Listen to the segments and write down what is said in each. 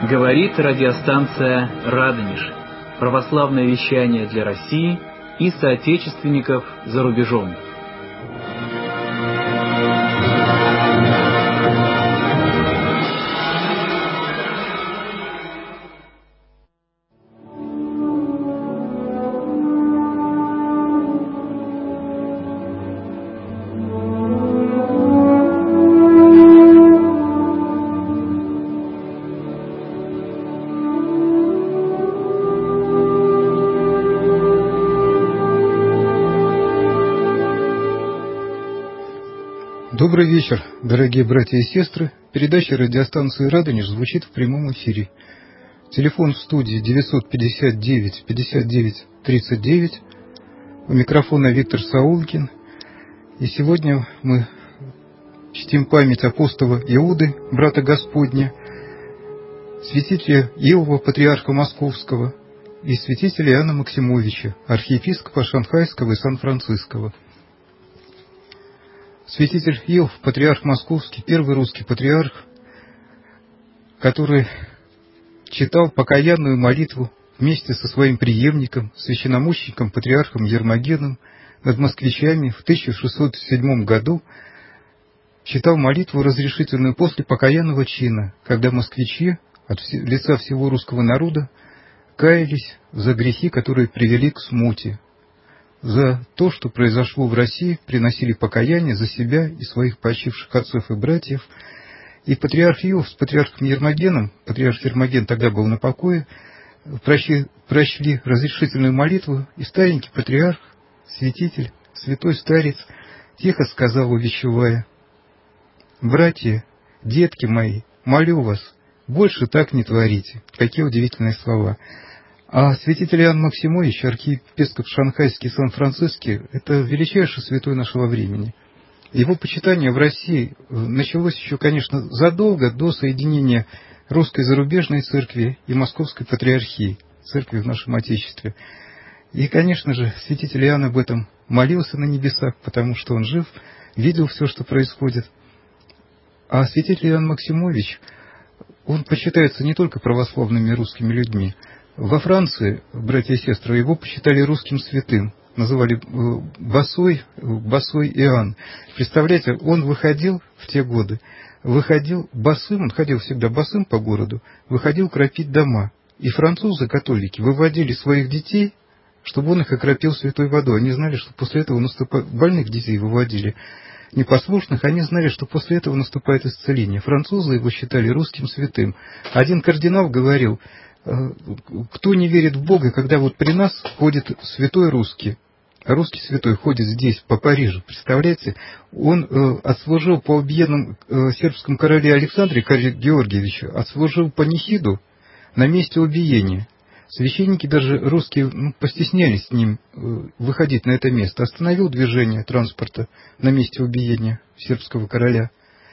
Говорит радиостанция «Радонеж». Православное вещание для России и соотечественников за рубежом. Добрый вечер, дорогие братья и сестры. Передача радиостанции «Радонеж» звучит в прямом эфире. Телефон в студии 959 59 39. У микрофона Виктор Саулкин. И сегодня мы чтим память апостола Иуды, брата Господня, святителя Иова, патриарха Московского, и святителя Иоанна Максимовича, архиепископа Шанхайского и Сан-Франциского. Святитель Иов, патриарх Московский, первый русский патриарх, который читал покаянную молитву вместе со своим преемником, священномучеником, патриархом Ермогеном над москвичами в 1607 году, читал молитву разрешительную после покаянного чина, когда москвичи от лица всего русского народа каялись за грехи, которые привели к смуте. За то, что произошло в России, приносили покаяние за себя и своих почивших отцов и братьев. И патриарх Иов с патриархом Ермогеном, патриарх Ермоген тогда был на покое, прочли разрешительную молитву, и старенький патриарх, святитель, святой старец, тихо сказал, увещевая: «Братья, детки мои, молю вас, больше так не творите». Какие удивительные слова. А святитель Иоанн Максимович, архиепископ Шанхайский и Сан-Франциский, это величайший святой нашего времени. Его почитание в России началось еще, конечно, задолго до соединения русской зарубежной церкви и московской патриархии, церкви в нашем Отечестве. И, конечно же, святитель Иоанн об этом молился на небесах, потому что он жив, видел все, что происходит. А святитель Иоанн Максимович, он почитается не только православными русскими людьми. Во Франции, братья и сестры, его почитали русским святым, называли Босой Иоанн. Представляете, он выходил в те годы, выходил босым, он ходил всегда босым по городу, выходил кропить дома. И французы, католики, выводили своих детей, чтобы он их окропил святой водой. Они знали, что после этого наступает... Больных детей выводили, непослушных, они знали, что после этого наступает исцеление. Французы его считали русским святым. Один кардинал говорил: кто не верит в Бога, когда вот при нас ходит святой русский, а русский святой ходит здесь, по Парижу, представляете? Он отслужил по убиенному сербском короле Александре Георгиевичу, отслужил панихиду на месте убиения. Священники даже русские постеснялись с ним выходить на это место. Остановил движение транспорта на месте убиения сербского короля.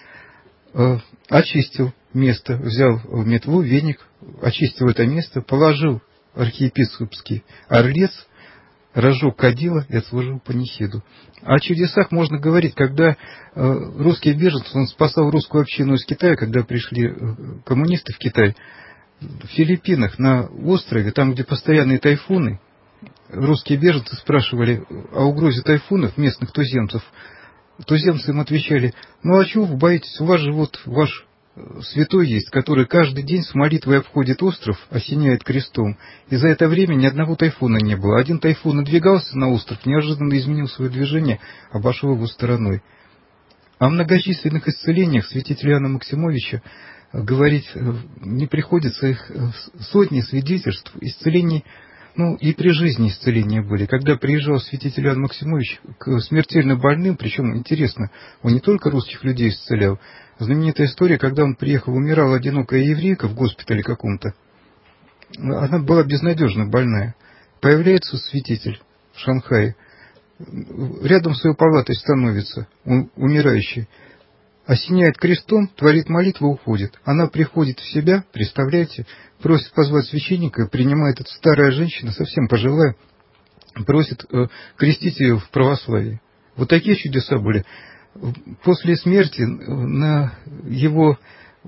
Очистил место, взял метлу, веник, очистил это место, положил архиепископский орлец, разжег кадила и отслужил панихиду. О чудесах можно говорить, когда русские беженцы, он спасал русскую общину из Китая, когда пришли коммунисты в Китай. В Филиппинах, на острове, там, где постоянные тайфуны, русские беженцы спрашивали о угрозе тайфунов местных туземцев. Туземцы им отвечали: ну а чего вы боитесь, у вас же вот ваш святой есть, который каждый день с молитвой обходит остров, осеняет крестом. И за это время ни одного тайфуна не было. Один тайфун надвигался на остров, неожиданно изменил свое движение, обошел его стороной. О многочисленных исцелениях святителя Иоанна Максимовича говорить не приходится, их сотни свидетельств исцелений. Ну, и при жизни исцеления были. Когда приезжал святитель Иоанн Максимович к смертельно больным, причем, интересно, он не только русских людей исцелял. Знаменитая история, когда он приехал, умирала одинокая еврейка в госпитале каком-то. Она была безнадежно больная. Появляется святитель в Шанхае. Рядом с ее палатой становится умирающий. Осеняет крестом, творит молитву, уходит. Она приходит в себя, представляете, просит позвать священника, принимает эта старая женщина, совсем пожилая, просит крестить ее в православии. Вот такие чудеса были. После смерти на его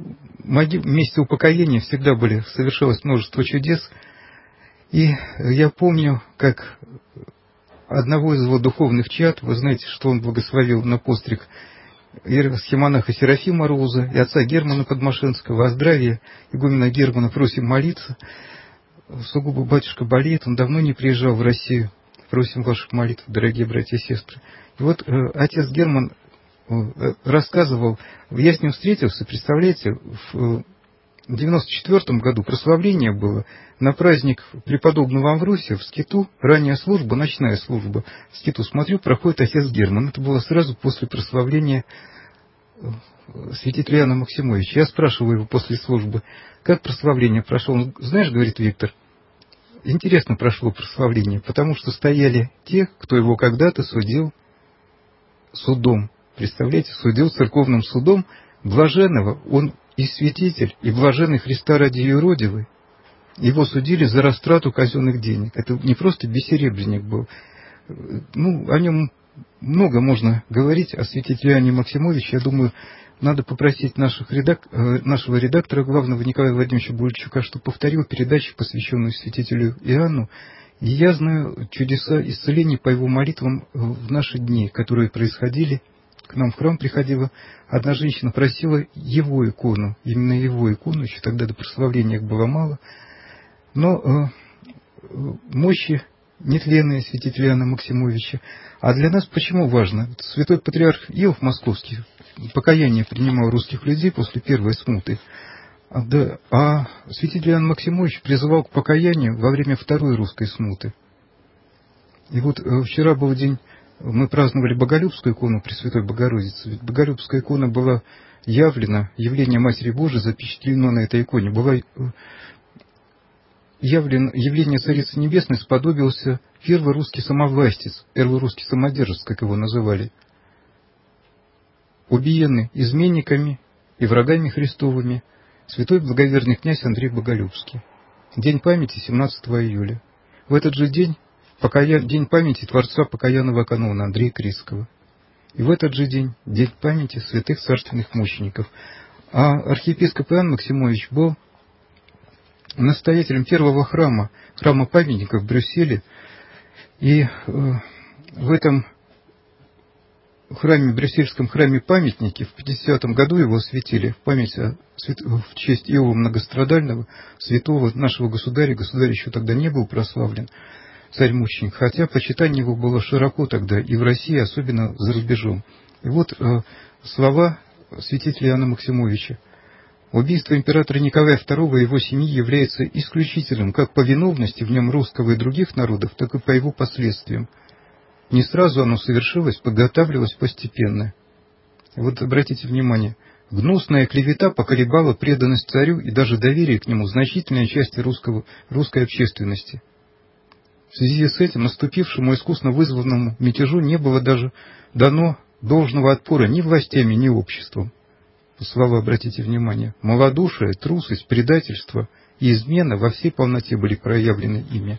месте упокоения всегда совершалось множество чудес. И я помню, как одного из его духовных чад, вы знаете, что он благословил на постриг схемонаха Серафима Роуза и отца Германа Подмашинского, о здравии игумена Германа просим молиться. Сугубо батюшка болеет, он давно не приезжал в Россию. Просим ваших молитв, дорогие братья и сестры. И вот отец Герман рассказывал, я с ним встретился, представляете, в 94 году прославление было на праздник преподобного Амвросия в скиту, ранняя служба, ночная служба. В скиту смотрю, проходит отец Герман. Это было сразу после прославления святителя Иоанна Максимовича. Я спрашиваю его после службы, как прославление прошло. Он, знаешь, говорит Виктор, интересно прошло прославление, потому что стояли те, кто его когда-то судил судом. Представляете, судил церковным судом блаженного, он и святитель, и блаженный Христа ради юродивый. Его судили за растрату казенных денег. Это не просто бессеребренник был. О нем много можно говорить, о святителе Иоанне Максимовиче. Я думаю, надо попросить нашего редактора главного Николая Владимировича Бульчука, чтобы повторил передачу, посвященную святителю Иоанну. И я знаю чудеса исцелений по его молитвам в наши дни, которые происходили. К нам в храм приходила одна женщина, просила его икону, именно его икону, еще тогда до прославления их было мало, но мощи нетленные святителя Иоанна Максимовича. А для нас почему важно? Святой патриарх Иов Московский покаяние принимал русских людей после первой смуты, а святитель Иоанн Максимович призывал к покаянию во время второй русской смуты. И вот вчера был день, мы праздновали Боголюбскую икону Пресвятой Богородицы. Ведь Боголюбская икона была явлена, явление Матери Божией запечатлено на этой иконе. Была явление Царицы Небесной сподобился первый русский самовластец, первый русский самодержец, как его называли, убиенный изменниками и врагами Христовыми, святой благоверный князь Андрей Боголюбский. День памяти 17 июля. В этот же день день памяти творца покаянного канона Андрея Критского. И в этот же день памяти святых царственных мучеников. А архиепископ Иоанн Максимович был настоятелем первого храма памятника в Брюсселе. И в этом брюссельском храме памятники в 50-м году его осветили в честь Иова Многострадального, святого нашего государя. Государь еще тогда не был прославлен, царь-мученик, хотя почитание его было широко тогда и в России, особенно за рубежом. И вот слова святителя Иоанна Максимовича. Убийство императора Николая II и его семьи является исключительным как по виновности в нем русского и других народов, так и по его последствиям. Не сразу оно совершилось, подготавливалось постепенно. И вот обратите внимание, гнусная клевета поколебала преданность царю и даже доверие к нему значительной части русской общественности. В связи с этим наступившему искусно вызванному мятежу не было даже дано должного отпора ни властями, ни обществом. Слова, обратите внимание, малодушие, трусость, предательство и измена во всей полноте были проявлены ими.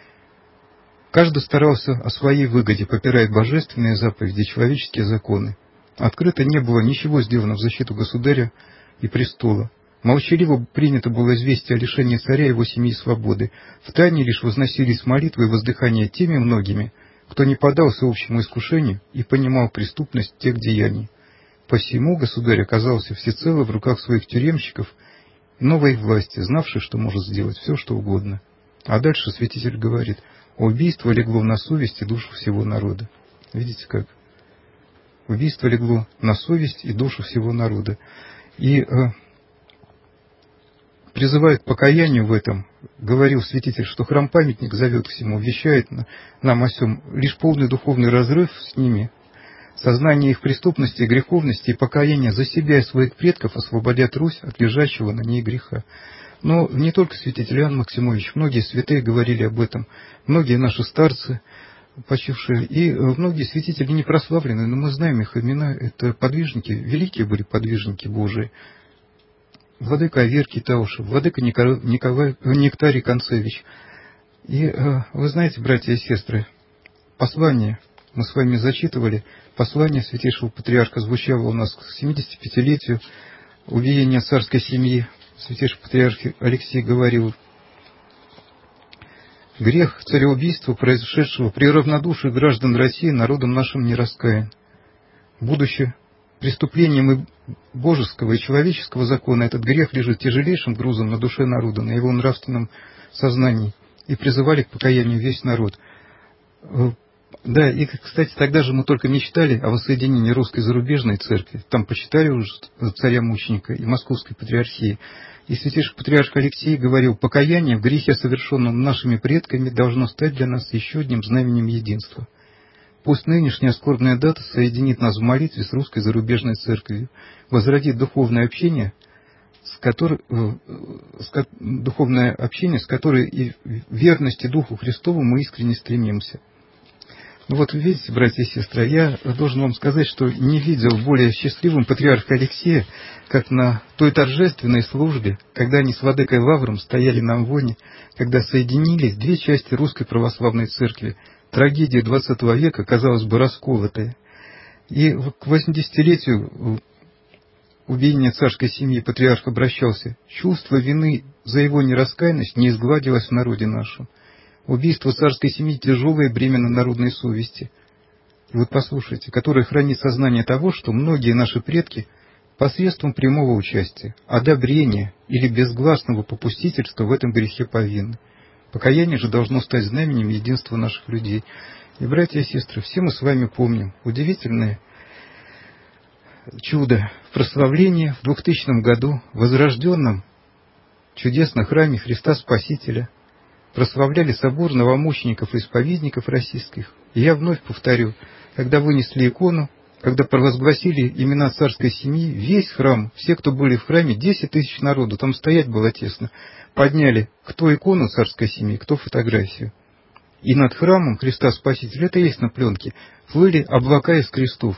Каждый старался о своей выгоде, попирая божественные заповеди и человеческие законы. Открыто не было ничего сделано в защиту государя и престола. Молчаливо принято было известие о лишении царя и его семьи свободы. Втайне лишь возносились молитвы и воздыхания теми многими, кто не поддался общему искушению и понимал преступность тех деяний. Посему государь оказался всецело в руках своих тюремщиков и новой власти, знавшей, что может сделать все, что угодно. А дальше святитель говорит: убийство легло на совесть и душу всего народа. Видите как? Убийство легло на совесть и душу всего народа. И призывает к покаянию в этом, говорил святитель, что храм-памятник зовет к всему, вещает нам о всем. Лишь полный духовный разрыв с ними, сознание их преступности и греховности и покаяние за себя и своих предков освободят Русь от лежащего на ней греха. Но не только святитель Иоанн Максимович, многие святые говорили об этом, многие наши старцы, почившие, и многие святители не прославлены, но мы знаем их имена, это подвижники, великие были подвижники Божии. Владыка Аверкий Таушев, владыка Нектарий Концевич. И вы знаете, братья и сестры, послание, мы с вами зачитывали, послание святейшего патриарха звучало у нас к 75-летию убиения царской семьи святейший патриарх Алексий говорил: «Грех цареубийства, произошедшего при равнодушии граждан России, народом нашим не раскаян. Будучи преступлением и божеского, и человеческого закона, этот грех лежит тяжелейшим грузом на душе народа, на его нравственном сознании, и призывали к покаянию весь народ». Да, и, кстати, тогда же мы только мечтали о воссоединении русской зарубежной церкви. Там почитали уже царя-мученика и Московской патриархии. И святейший патриарх Алексей говорил: покаяние в грехе, совершенном нашими предками, должно стать для нас еще одним знаменем единства. Пусть нынешняя скорбная дата соединит нас в молитве с русской зарубежной церковью, возродит духовное общение, с которой и верности Духу Христову мы искренне стремимся. Ну вот, видите, братья и сестры, я должен вам сказать, что не видел более счастливым патриарха Алексея, как на той торжественной службе, когда они с владыкой Лавром стояли на амвоне, когда соединились две части русской православной церкви. Трагедия XX века, казалось бы, расколотая. И к 80-летию убиения царской семьи патриарх обращался: чувство вины за его нераскаянность не изгладилось в народе нашем. Убийство царской семьи — тяжелое бремя на народной совести. И вот послушайте, которое хранит сознание того, что многие наши предки посредством прямого участия, одобрения или безгласного попустительства в этом грехе повинны. Покаяние же должно стать знаменем единства наших людей. И, братья и сестры, все мы с вами помним удивительное чудо прославления в 2000 году в возрожденном чудесном храме Христа Спасителя. Прославляли собор новомучеников и исповедников российских. И я вновь повторю, когда вынесли икону, когда провозгласили имена царской семьи, весь храм, все, кто были в храме, 10 тысяч народу, там стоять было тесно, подняли кто икону царской семьи, кто фотографию. И над храмом Христа Спасителя, это есть на пленке, плыли облака из крестов.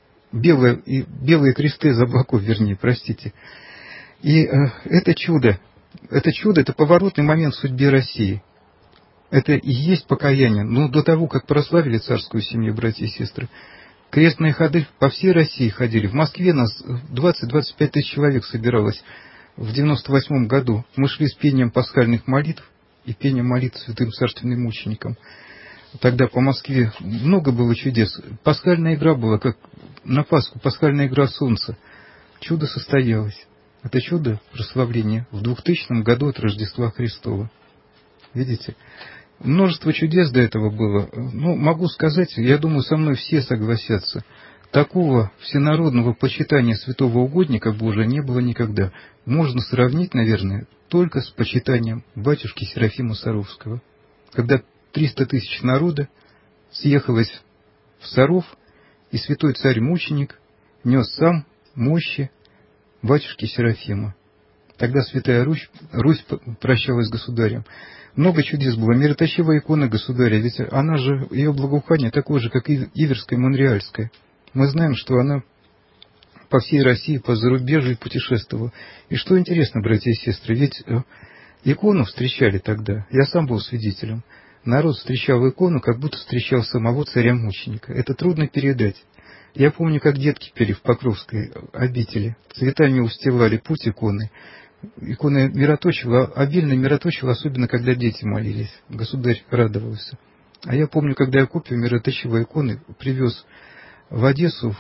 Белые кресты из облаков, вернее, простите. И это чудо, это поворотный момент в судьбе России. Это и есть покаяние. Но до того, как прославили царскую семью, братья и сестры, крестные ходы по всей России ходили. В Москве нас 20-25 тысяч человек собиралось в 98 году. Мы шли с пением пасхальных молитв и пением молитв святым царственным мученикам. Тогда по Москве много было чудес. Пасхальная игра была, как на Пасху, пасхальная игра солнца. Чудо состоялось. Это чудо прославления в 2000 году от Рождества Христова. Видите? Множество чудес до этого было. Ну, могу сказать, я думаю, со мной все согласятся. Такого всенародного почитания святого угодника Божия не было никогда. Можно сравнить, наверное, только с почитанием батюшки Серафима Саровского. Когда 300 тысяч народа съехалось в Саров, и святой царь-мученик нес сам мощи батюшки Серафима. Тогда святая Русь прощалась с государем. Много чудес было. Мироточивая икона государя, ведь она же, ее благоухание такое же, как и Иверское, Монреальское. Мы знаем, что она по всей России, по зарубежью путешествовала. И что интересно, братья и сестры, ведь икону встречали тогда, я сам был свидетелем. Народ встречал икону, как будто встречал самого царя-мученика. Это трудно передать. Я помню, как детки пели в Покровской обители. Цветами устилали путь иконы. Икона мироточила, обильно мироточила, особенно когда дети молились. Государь радовался. А я помню, когда я копию мироточивой иконы привез в Одессу,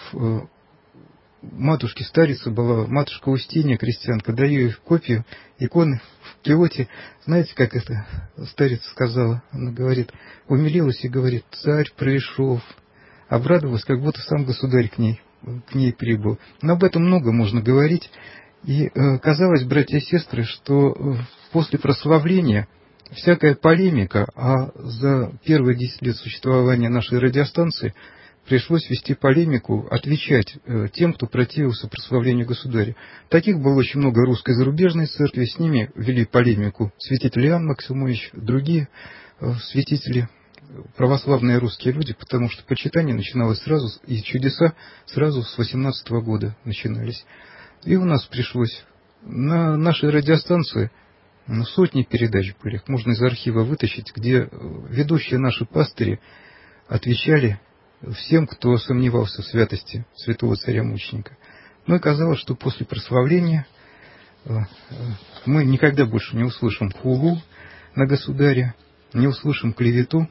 матушке старица была, матушка Устинья, крестьянка, даю ей копию иконы в Киоте. Знаете, как это старица сказала? Она говорит, умилилась и говорит: царь пришел. Обрадовалась, как будто сам государь к ней прибыл. Но об этом много можно говорить. И казалось, братья и сестры, что после прославления всякая полемика, а за первые 10 лет существования нашей радиостанции пришлось вести полемику, отвечать тем, кто противился прославлению государя. Таких было очень много русской зарубежной церкви, с ними вели полемику святитель Иоанн Максимович, другие святители, православные русские люди, потому что почитание начиналось сразу, и чудеса сразу с 18 года начинались. И у нас пришлось на нашей радиостанции сотни передач были, их можно из архива вытащить, где ведущие наши пастыри отвечали всем, кто сомневался в святости святого царя-мученика. Ну и казалось, что после прославления мы никогда больше не услышим хулу на государя, не услышим клевету.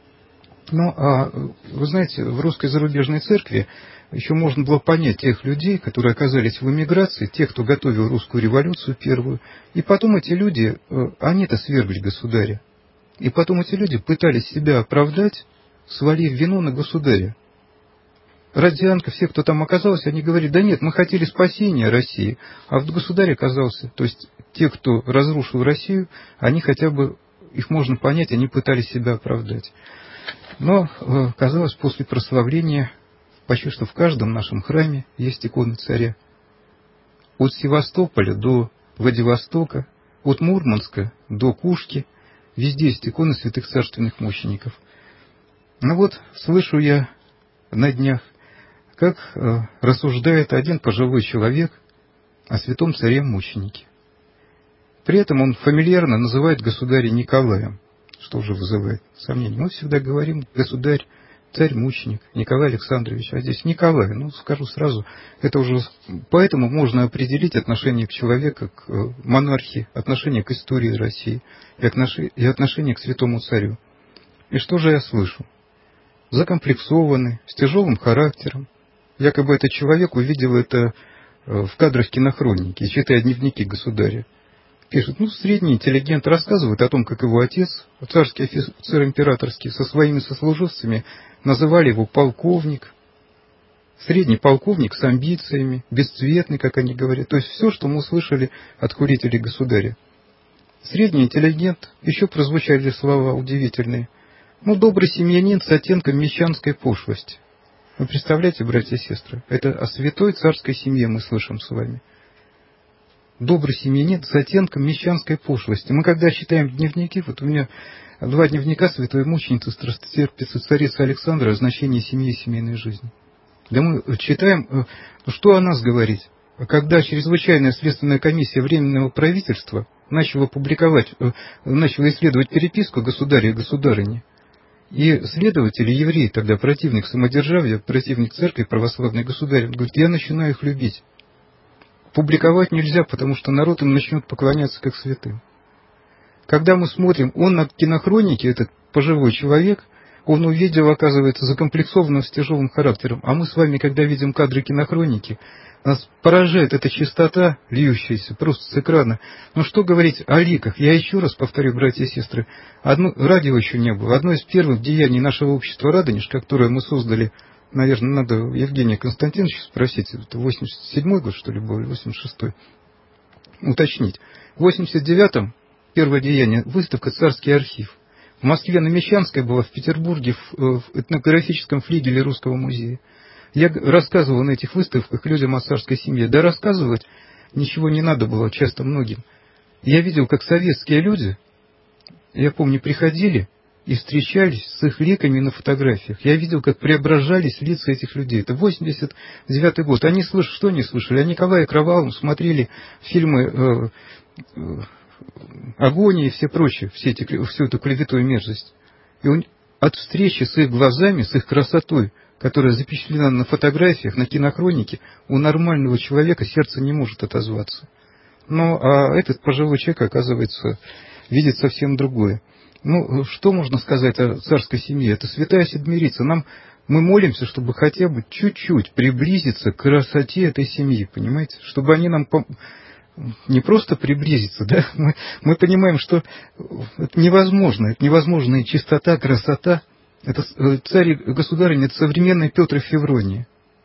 Вы знаете, в русской зарубежной церкви еще можно было понять тех людей, которые оказались в эмиграции, тех, кто готовил русскую революцию первую, и потом эти люди, они-то свергли государя. И потом эти люди пытались себя оправдать, свалив вину на государя. Родзянко, все, кто там оказался, они говорили: да нет, мы хотели спасения России, а вот государь оказался, то есть те, кто разрушил Россию, они хотя бы, их можно понять, они пытались себя оправдать. Но казалось, после прославления, почти что в каждом нашем храме есть икона царя. От Севастополя до Владивостока, от Мурманска до Кушки, везде есть иконы святых царственных мучеников. Ну вот, слышу я на днях, как рассуждает один пожилой человек о святом царе-мученике. При этом он фамильярно называет государя Николаем, что уже вызывает сомнения. Мы всегда говорим: государь, царь-мученик, Николай Александрович, а здесь Николай. Ну, скажу сразу, это уже поэтому можно определить отношение к человеку, к монархии, отношение к истории России и отношение к святому царю. И что же я слышу? Закомплексованный, с тяжелым характером. Якобы этот человек увидел это в кадрах кинохроники, читая дневники государя. Пишет: средний интеллигент рассказывает о том, как его отец, царский офицер императорский, со своими сослуживцами называли его полковник, средний полковник с амбициями, бесцветный, как они говорят. То есть все, что мы услышали от курителей государя. Средний интеллигент, еще прозвучали слова удивительные. Добрый семьянин с оттенком мещанской пошлости. Вы представляете, братья и сестры, это о святой царской семье мы слышим с вами. Добрый семьянин с оттенком мещанской пошлости. Мы когда читаем дневники, вот у меня 2 дневника святой мученицы, страстотерпицы царицы Александры о значении семьи и семейной жизни. Да мы читаем, что о нас говорить. Когда чрезвычайная следственная комиссия Временного правительства начала исследовать переписку государя и государыни, и следователи, евреи тогда, противник самодержавия, противник церкви православной государя, говорит: я начинаю их любить. Публиковать нельзя, потому что народ им начнет поклоняться как святым. Когда мы смотрим, он на кинохронике, этот пожилой человек, он увидел, оказывается, закомплексованного с тяжелым характером. А мы с вами, когда видим кадры кинохроники, нас поражает эта чистота, льющаяся просто с экрана. Что говорить о ликах? Я еще раз повторю, братья и сестры, радио еще не было. Одно из первых деяний нашего общества «Радонеж», которое мы создали, наверное, надо Евгения Константиновича спросить, это 87-й год, что ли, был, или 86-й, уточнить. В 89-м первое деяние, выставка «Царский архив». В Москве на Мещанской была, в Петербурге в этнографическом флигеле Русского музея. Я рассказывал на этих выставках людям о царской семье. Да рассказывать ничего не надо было часто многим. Я видел, как советские люди, я помню, приходили и встречались с их ликами на фотографиях. Я видел, как преображались лица этих людей. Это 89-й год. Они что не слышали? О Николае Кровавом смотрели фильмы «Агония» и все прочее, всю эту клевету и мерзость. И от встречи с их глазами, с их красотой, которая запечатлена на фотографиях, на кинохронике, у нормального человека сердце не может отозваться. А этот пожилой человек, оказывается, видит совсем другое. Что можно сказать о царской семье? Это святая седмирица. Мы молимся, чтобы хотя бы чуть-чуть приблизиться к красоте этой семьи, понимаете? Чтобы они нам не просто приблизиться, да? Мы понимаем, что это невозможно. Это невозможная чистота, красота. Это царь и государыня, это современный Петр и Феврония.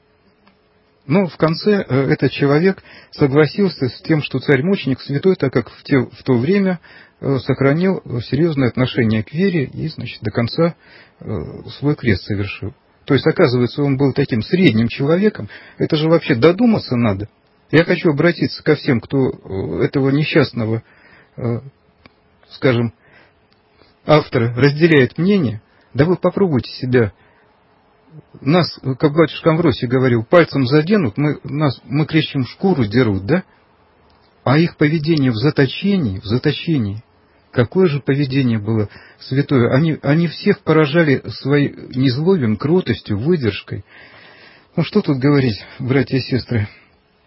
Но в конце этот человек согласился с тем, что царь-мученик святой, так как в то время сохранил серьезное отношение к вере и, до конца свой крест совершил. То есть, оказывается, он был таким средним человеком. Это же вообще додуматься надо. Я хочу обратиться ко всем, кто этого несчастного, скажем, автора разделяет мнение. Да вы попробуйте себя. Нас, как батюшка Амвросий говорил, пальцем заденут, мы кричим, шкуру дерут, да? А их поведение в заточении, какое же поведение было святое? Они всех поражали своим незлобием, кротостью, выдержкой. Что тут говорить, братья и сестры?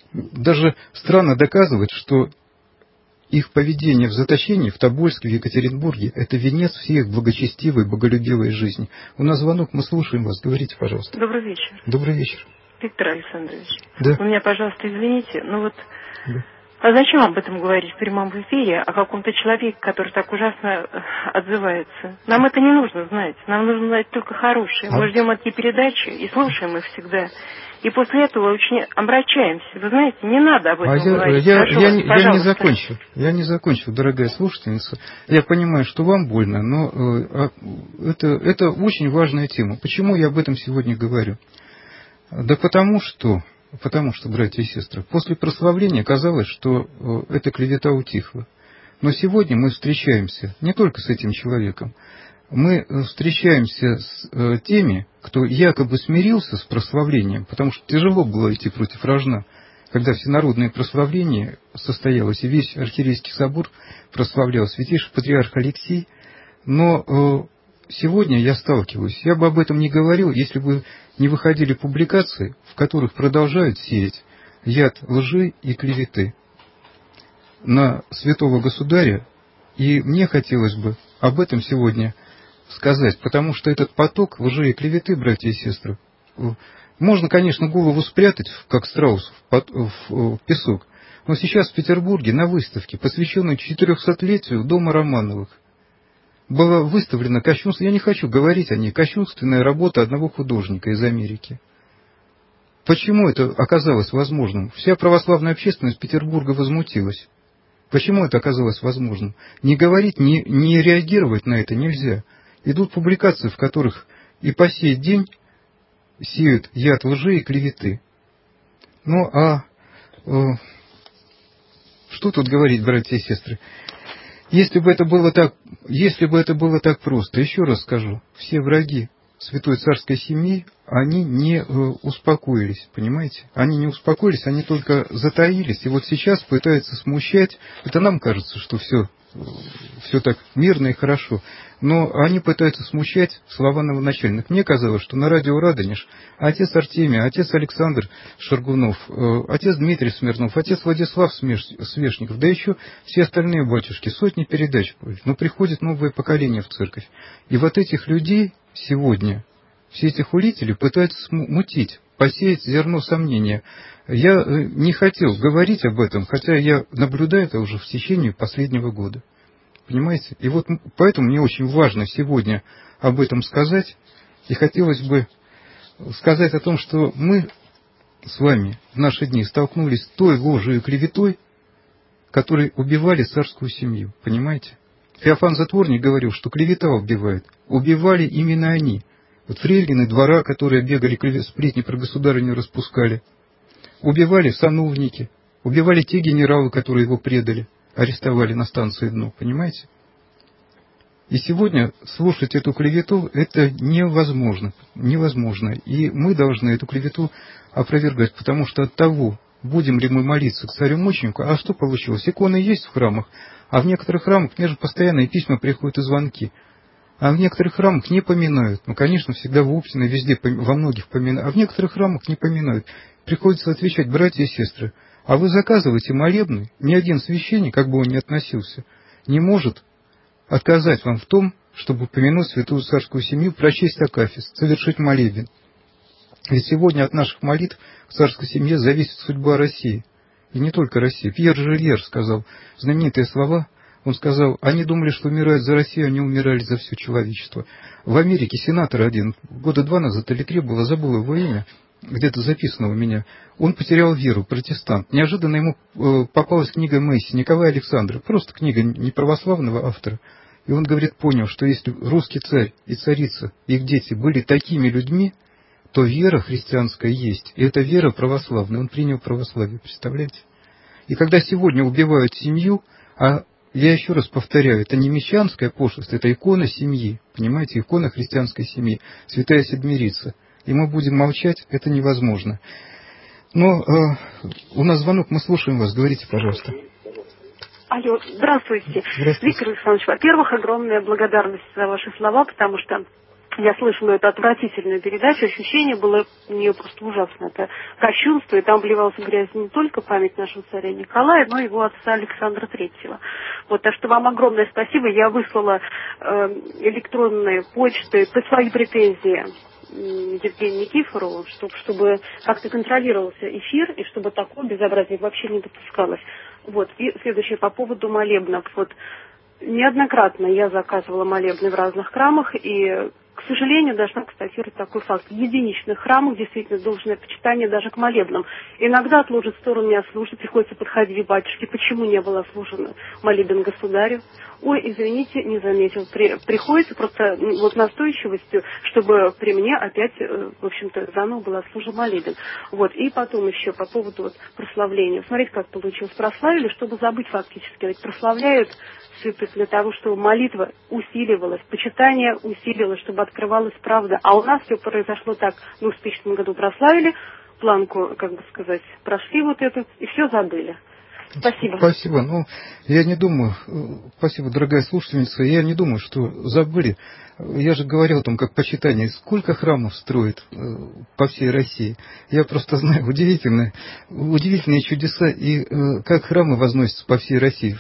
Даже странно доказывать, что их поведение в заточении в Тобольске, в Екатеринбурге – это венец всей их благочестивой, боголюбивой жизни. У нас звонок, мы слушаем вас. Говорите, пожалуйста. Добрый вечер. Добрый вечер. Виктор Александрович, да. Вы меня, пожалуйста, извините, но вот да. А зачем об этом говорить в прямом эфире, о каком-то человеке, который так ужасно отзывается? Нам это не нужно знать. Нам нужно знать только хорошее. Мы ждем эти передачи и слушаем их всегда. И после этого очень омрачаемся. Вы знаете, не надо об этом говорить. Я не закончил, дорогая слушательница. Я понимаю, что вам больно, но это очень важная тема. Почему я об этом сегодня говорю? Да потому что, братья и сестры, после прославления казалось, что эта клевета утихла. Но сегодня мы встречаемся не только с этим человеком, мы встречаемся с теми, кто якобы смирился с прославлением, потому что тяжело было идти против рожна, когда всенародное прославление состоялось, и весь архиерейский собор прославлял святейший патриарх Алексий, но сегодня я сталкиваюсь, я бы об этом не говорил, если бы не выходили публикации, в которых продолжают сеять яд лжи и клеветы на святого государя, и мне хотелось бы об этом сегодня сказать, потому что этот поток лжи и клеветы, братья и сестры, можно, конечно, голову спрятать, как страус, в песок, но сейчас в Петербурге на выставке, посвященной 400-летию дома Романовых, была выставлена кощунственная, я не хочу говорить о ней, кощунственная работа одного художника из Америки. Почему это оказалось возможным? Вся православная общественность Петербурга возмутилась. Почему это оказалось возможным? Не говорить, не реагировать на это нельзя. Идут публикации, в которых и по сей день сеют яд лжи и клеветы. Ну, что тут говорить, братья и сестры? Если бы это было так просто, еще раз скажу, все враги святой царской семьи, они не успокоились, понимаете? Они не успокоились, они только затаились, и вот сейчас пытаются смущать. Это нам кажется, что все так мирно и хорошо, но они пытаются смущать слова новоначальных. Мне казалось, что на радио Радонеж отец Артемий, отец Александр Шаргунов, отец Дмитрий Смирнов, отец Владислав Свешников, да еще все остальные батюшки, сотни передач, но приходит новое поколение в церковь. И вот этих людей сегодня, все эти хулители пытаются смутить, посеять зерно сомнения. Я не хотел говорить об этом, хотя я наблюдаю это уже в течение последнего года. Понимаете? И вот поэтому мне очень важно сегодня об этом сказать. И хотелось бы сказать о том, что мы с вами в наши дни столкнулись с той ложью и клеветой, которые убивали царскую семью. Понимаете? Феофан Затворник говорил, что клевета убивает. Убивали именно они. Вот фрейлины двора, которые бегали, сплетни про государыню распускали. Убивали сановники. Убивали те генералы, которые его предали. Арестовали на станции Дно. Понимаете? И сегодня слушать эту клевету, это невозможно. Невозможно. И мы должны эту клевету опровергать, потому что от того, будем ли мы молиться к царю-мученику, а что получилось? Иконы есть в храмах, а в некоторых храмах мне же постоянные письма приходят и звонки. А в некоторых храмах не поминают. Ну, конечно, всегда в Уптино, везде, во многих поминают. А в некоторых храмах не поминают. Приходится отвечать: братья и сестры, а вы заказываете молебны? Ни один священник, как бы он ни относился, не может отказать вам в том, чтобы помянуть святую царскую семью, прочесть акафист, совершить молебен. Ведь сегодня от наших молитв в царской семье зависит судьба России. И не только России. Пьер Жильер сказал знаменитые слова. Он сказал: они думали, что умирают за Россию, они умирали за все человечество. В Америке сенатор один, года 2 назад или 3 было, забыл его имя, где-то записано у меня, он потерял веру, протестант. Неожиданно ему попалась книга Месси, Николая Александра, просто книга неправославного автора. И он, говорит, понял, что если русский царь и царица, их дети были такими людьми, то вера христианская есть, и это вера православная. Он принял православие, представляете? И когда сегодня убивают семью, а я еще раз повторяю, это не мещанская пошлость, это икона семьи, понимаете, икона христианской семьи, святая Седмирица. И мы будем молчать, это невозможно. Но у нас звонок, мы слушаем вас, говорите, пожалуйста. Алло, здравствуйте. Виктор Александрович, во-первых, огромная благодарность за ваши слова, потому что Я слышала эту отвратительную передачу, ощущение было у нее просто ужасно. Это кощунство, и там вливалась в грязь не только память нашего царя Николая, но и его отца Александра Третьего. Вот, так что вам огромное спасибо. Я выслала электронные почты по свои претензии Евгению Никифорову, чтобы как-то контролировался эфир, и чтобы такое безобразие вообще не допускалось. Вот. И следующее по поводу молебнов. Вот неоднократно я заказывала молебны в разных храмах, и, к сожалению, должна констатировать такой факт. В единичных храмах действительно должное почитание даже к молебнам. Иногда отложат в сторону, не отслужат, приходится подходить к батюшке. Почему не было отслужено молебен государю? Ой, извините, не заметил. Приходится просто вот настойчивостью, чтобы при мне опять, в общем-то, заново был отслужен молебен. Вот. И потом еще по поводу вот прославления. Смотрите, как получилось. Прославили, чтобы забыть фактически. Ведь прославляют святых для того, чтобы молитва усиливалась, почитание усиливалось, чтобы открывалась правда. А у нас все произошло так. Мы в 2000 году прославили, планку, как бы сказать, прошли вот эту, и все забыли. Спасибо. Спасибо. Ну, я не думаю, спасибо, дорогая слушательница, я не думаю, что забыли. Я же говорил о том, как почитание, сколько храмов строят по всей России. Я просто знаю удивительные чудеса, и как храмы возносятся по всей России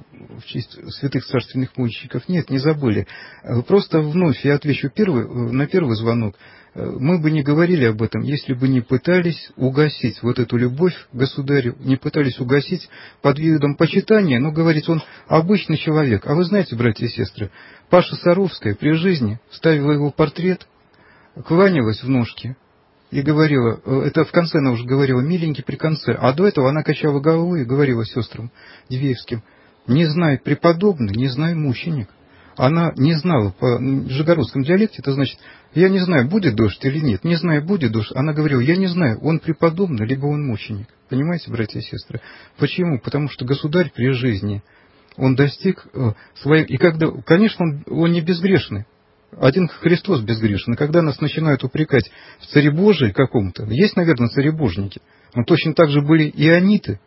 в честь святых царственных мучеников. Нет, не забыли. Просто вновь я отвечу на первый звонок. Мы бы не говорили об этом, если бы не пытались угасить вот эту любовь к государю, не пытались угасить под видом почитания, но, говорит, он обычный человек. А вы знаете, братья и сестры, Паша Саровская при жизни ставила его портрет, кланялась в ножки и говорила, это в конце она уже говорила, миленький при конце, а до этого она качала головой и говорила сестрам Дивеевским, не знай преподобный, не знай мученик. Она не знала по нижегородском диалекте, это значит, я не знаю, будет дождь или нет, не знаю, будет дождь. Она говорила, я не знаю, он преподобный, либо он мученик. Понимаете, братья и сестры? Почему? Потому что государь при жизни, он достиг своей... И когда, конечно, он не безгрешный. Один Христос безгрешен. И когда нас начинают упрекать в царе каком-то, есть, наверное, царебожники, но точно так же были иониты,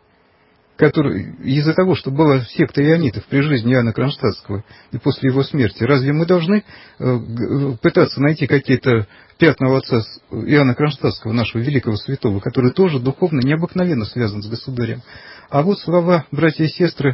которые из-за того, что была секта ионитов при жизни Иоанна Кронштадтского и после его смерти, разве мы должны пытаться найти какие-то пятна у отца Иоанна Кронштадтского, нашего великого святого, который тоже духовно необыкновенно связан с государем? А вот слова, братья и сестры,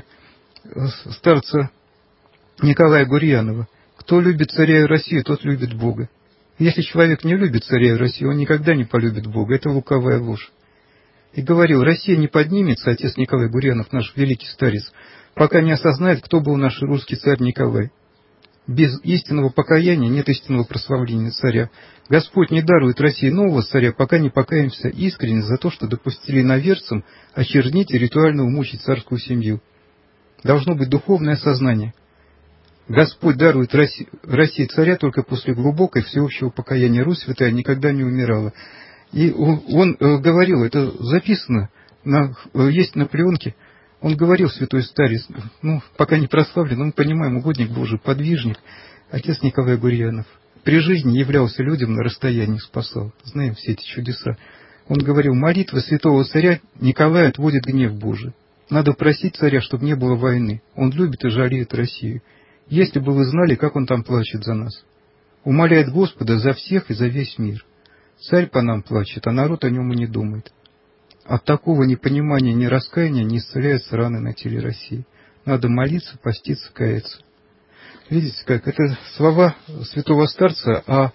старца Николая Гурьянова. Кто любит царя и Россию, тот любит Бога. Если человек не любит царя и Россию, он никогда не полюбит Бога. Это лукавая ложь. И говорил, Россия не поднимется, отец Николай Гурьянов, наш великий старец, пока не осознает, кто был наш русский царь Николай. Без истинного покаяния нет истинного прославления царя. Господь не дарует России нового царя, пока не покаемся искренне за то, что допустили иноверцам очернить и ритуально умучить царскую семью. Должно быть духовное сознание. Господь дарует России царя только после глубокой всеобщего покаяния. Русь святая никогда не умирала. И он говорил, это записано, есть на пленке, он говорил, святой старец, пока не прославлен, мы понимаем, угодник Божий, подвижник, отец Николай Гурьянов. При жизни являлся людям на расстоянии, спасал. Знаем все эти чудеса. Он говорил, молитва святого царя Николая отводит гнев Божий. Надо просить царя, чтобы не было войны. Он любит и жалеет Россию. Если бы вы знали, как он там плачет за нас. Умоляет Господа за всех и за весь мир. Царь по нам плачет, а народ о нем и не думает. От такого непонимания, нераскаяния не исцеляются раны на теле России. Надо молиться, поститься, каяться. Видите, как это слова святого старца, а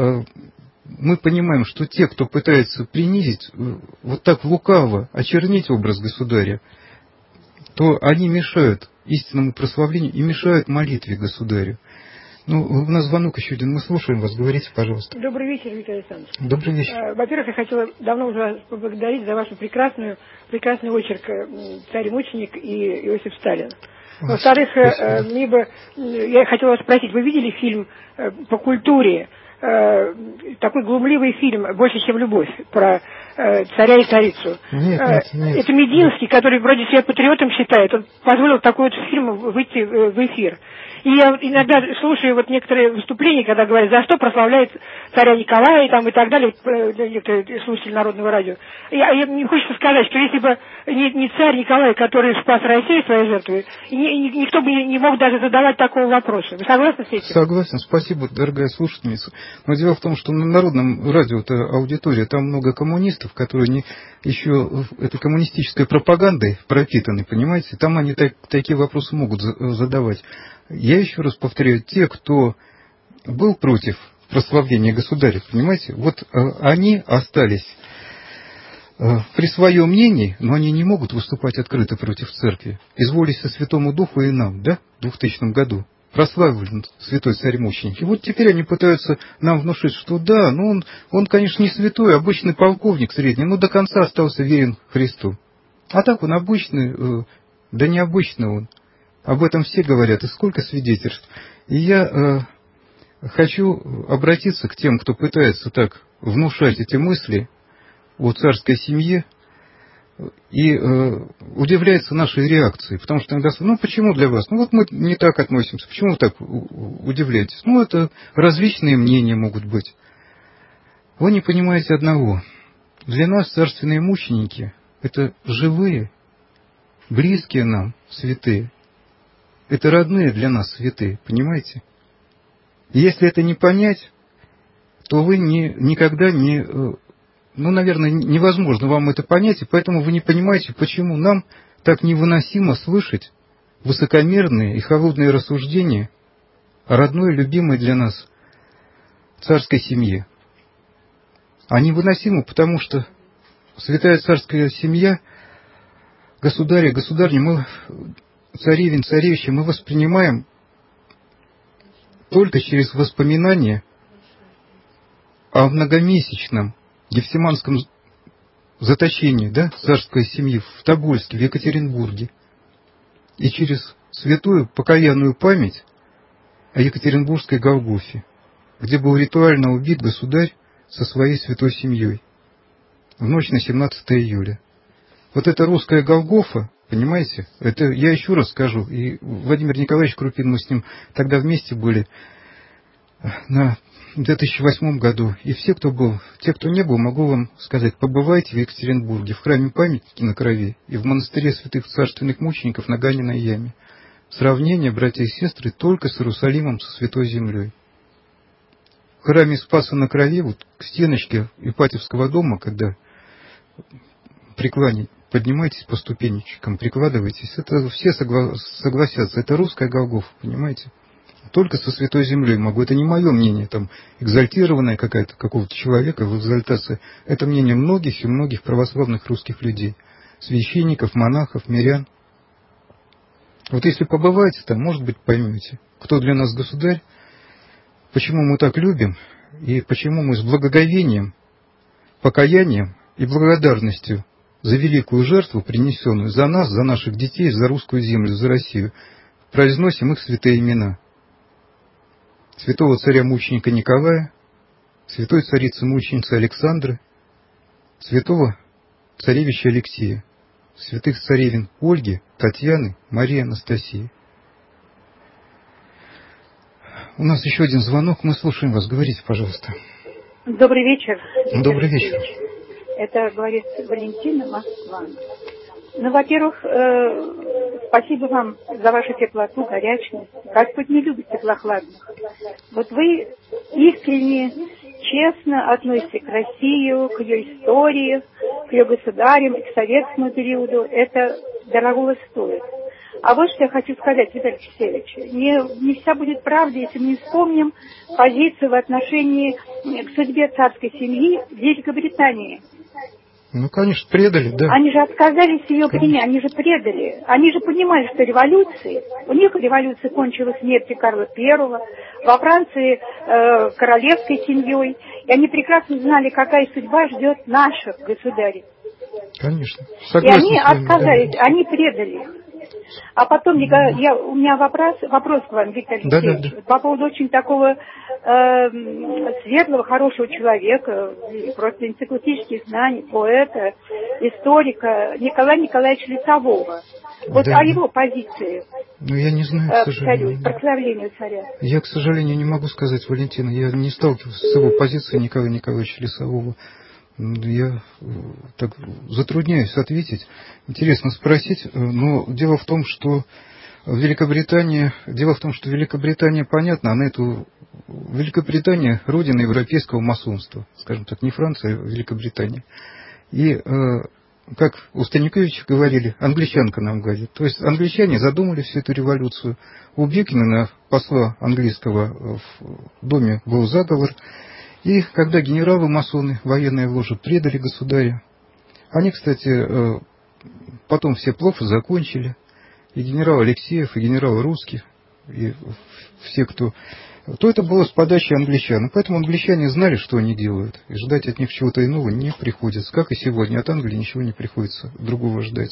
мы понимаем, что те, кто пытается принизить, вот так лукаво очернить образ государя, то они мешают истинному прославлению и мешают молитве государю. У нас звонок еще один, мы слушаем вас, говорите, пожалуйста. Добрый вечер, Виталий Александрович. Добрый вечер. Во-первых, я хотела давно уже вас поблагодарить за вашу прекрасный очерк «Царь-мученик» и Иосиф Сталин. Во-вторых, я хотела вас спросить, вы видели фильм по культуре, такой глумливый фильм «Больше, чем любовь», про царя и царицу? Нет. Это Мединский, который вроде себя патриотом считает, он позволил такой вот фильм выйти в эфир. И я иногда слушаю вот некоторые выступления, когда говорят, за что прославляет царя Николая там, и так далее, некоторые слушатели Народного радио. Мне хочется сказать, что если бы не царь Николай, который спас Россию своей жертвой, никто бы не мог даже задавать такого вопроса. Вы согласны с этим? Согласен. Спасибо, дорогая слушательница. Но дело в том, что на Народном радио это аудитория, там много коммунистов, которые еще этой коммунистической пропагандой пропитаны, понимаете? Там они такие вопросы могут задавать. Я еще раз повторяю, те, кто был против прославления государя, понимаете, вот они остались при своем мнении, но они не могут выступать открыто против церкви. Изволись со Святому Духу и нам, да, в 2000 году. Прославлен святой царь-мученик. И вот теперь они пытаются нам внушить, что да, ну он, конечно, не святой, обычный полковник средний, но до конца остался верен Христу. А так он обычный, да необычный он. Об этом все говорят, и сколько свидетельств. И я хочу обратиться к тем, кто пытается так внушать эти мысли о царской семье, и удивляется нашей реакции. Потому что иногда, почему для вас? Вот мы не так относимся. Почему вы так удивляетесь? Это различные мнения могут быть. Вы не понимаете одного. Для нас царственные мученики – это живые, близкие нам святые. Это родные для нас святые, понимаете? И если это не понять, то вы никогда не... наверное, невозможно вам это понять, и поэтому вы не понимаете, почему нам так невыносимо слышать высокомерные и холодные рассуждения о родной, любимой для нас царской семье. А невыносимо, потому что святая царская семья, государя, государни, мы, царевин, царевича, мы воспринимаем только через воспоминания о многомесячном Гефсиманском заточении, царской семьи в Тобольске, в Екатеринбурге, и через святую покаянную память о Екатеринбургской Голгофе, где был ритуально убит государь со своей святой семьей в ночь на 17 июля. Вот эта русская Голгофа, понимаете, это я еще раз скажу, и Владимир Николаевич Крупин, мы с ним тогда вместе были в 2008 году, и все, кто был, те, кто не был, могу вам сказать, побывайте в Екатеринбурге, в храме памятники на крови и в монастыре святых царственных мучеников на Ганиной яме. Сравнение, братья и сестры, только с Иерусалимом, со Святой Землей. В храме Спаса на крови, вот к стеночке Ипатьевского дома, когда поднимайтесь по ступенечкам, прикладывайтесь, это все согласятся, это русская Голгофа, понимаете? Только со Святой Землей могу. Это не мое мнение, там, экзальтированное какого-то человека в экзальтации. Это мнение многих и многих православных русских людей. Священников, монахов, мирян. Вот если побываете там, может быть, поймете, кто для нас государь, почему мы так любим, и почему мы с благоговением, покаянием и благодарностью за великую жертву, принесенную за нас, за наших детей, за русскую землю, за Россию, произносим их святые имена. Святого царя-мученика Николая, святой царицы-мученицы Александры, святого царевича Алексея, святых царевин Ольги, Татьяны, Марии, Анастасии. У нас еще один звонок, мы слушаем вас. Говорите, пожалуйста. Добрый вечер. Добрый вечер. Это говорит Валентина, Москва. Во-первых, спасибо вам за вашу теплоту, горячность. Господь не любит теплохладных. Вот вы искренне, честно относитесь к России, к ее истории, к ее государям, к советскому периоду. Это дорого стоит. А вот что я хочу сказать, Виталий Алексеевич. Не вся будет правда, если мы не вспомним позицию в отношении к судьбе царской семьи в Великобритании. Конечно, предали, да. Они же отказались ее принять, они же предали. Они же понимали, что у них революция кончилась смертью Карла I, во Франции королевской семьей. И они прекрасно знали, какая судьба ждет наших государей. Конечно. Согласен. И они отказались, они предали. А потом у меня вопрос к вам, Виктор Алексеевич. Да. По поводу очень такого светлого, хорошего человека, просто энциклопедических знаний, поэта, историка Николая Николаевича Лисового. Вот о его позиции. Ну, я не знаю, к сожалению. Царю, прославлению царя. Я, к сожалению, не могу сказать, Валентина. Я не сталкивался с его позицией Николая Николаевича Лесового. Я так затрудняюсь ответить. Интересно спросить, но дело в том, что Великобритания, понятно, Великобритания родина европейского масонства, скажем так, не Франция, а Великобритания. И, как у Станиковича говорили, англичанка нам гадит. То есть англичане задумали всю эту революцию. У Бьюкинена, посла английского, в доме был заговор. И когда генералы-масоны, военные ложи, предали государя, они, кстати, потом все плохо закончили, и генерал Алексеев, и генерал Русский, и все, кто... то это было с подачи англичан. Поэтому англичане знали, что они делают, и ждать от них чего-то иного не приходится. Как и сегодня, от Англии ничего не приходится другого ждать.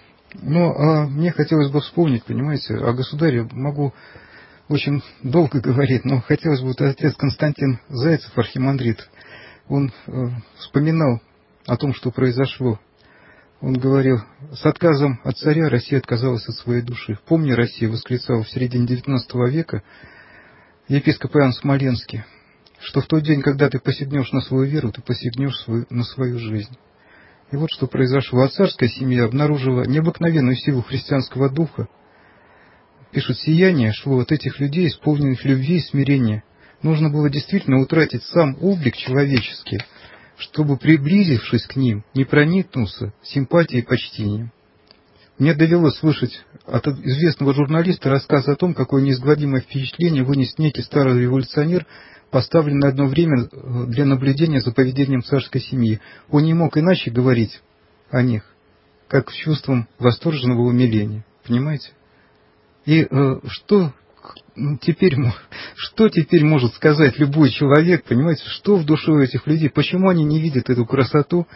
Но мне хотелось бы вспомнить, понимаете, о государе могу очень долго говорить, но хотелось бы, отец Константин Зайцев, архимандрит, он вспоминал о том, что произошло. Он говорил: с отказом от царя Россия отказалась от своей души. «Помни, Россия», восклицал в середине XIX века епископ Иоанн Смоленский, что в тот день, когда ты посягнешь на свою веру, ты посягнешь на свою жизнь. И вот что произошло. А царская семья обнаружила необыкновенную силу христианского духа. Пишут, сияние шло от этих людей, исполненных любви и смирения. Нужно было действительно утратить сам облик человеческий, чтобы, приблизившись к ним, не проникнулся симпатией и почтением. Мне довелось слышать от известного журналиста рассказ о том, какое неизгладимое впечатление вынес некий старый революционер, поставленный одно время для наблюдения за поведением царской семьи. Он не мог иначе говорить о них, как с чувством восторженного умиления. Понимаете? И что теперь может сказать любой человек, понимаете, что в душе у этих людей, почему они не видят эту красоту?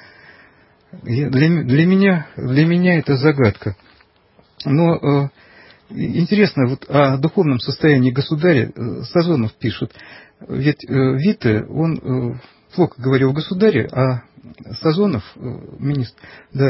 Для меня это загадка. Но интересно, вот о духовном состоянии государя Сазонов пишет. Ведь Витте, он плохо говорил о государе, а Сазонов, министр,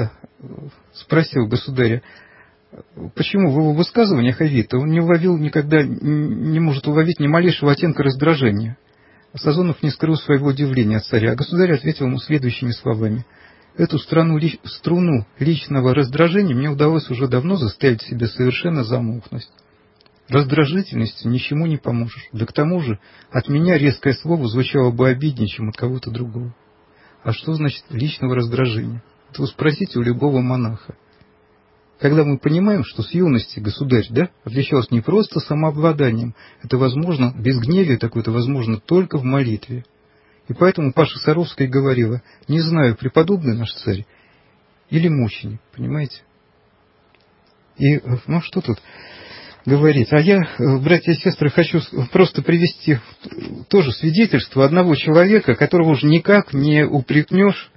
спросил государя: почему в его высказываниях о Витте он никогда не может уловить ни малейшего оттенка раздражения? Сазонов не скрыл своего удивления от царя, а государь ответил ему следующими словами: эту струну личного раздражения мне удалось уже давно заставить себя совершенно замолкнуть. Раздражительностью ничему не поможешь. Да к тому же от меня резкое слово звучало бы обиднее, чем от кого-то другого. А что значит личного раздражения? Это вы спросите у любого монаха. Когда мы понимаем, что с юности государь отличался не просто самообладанием, это возможно, безгневие такое-то возможно только в молитве. И поэтому Паша Саровская говорила: не знаю, преподобный наш царь или мученик, понимаете? И, что тут говорить? А я, братья и сестры, хочу просто привести тоже свидетельство одного человека, которого уже никак не упрекнешь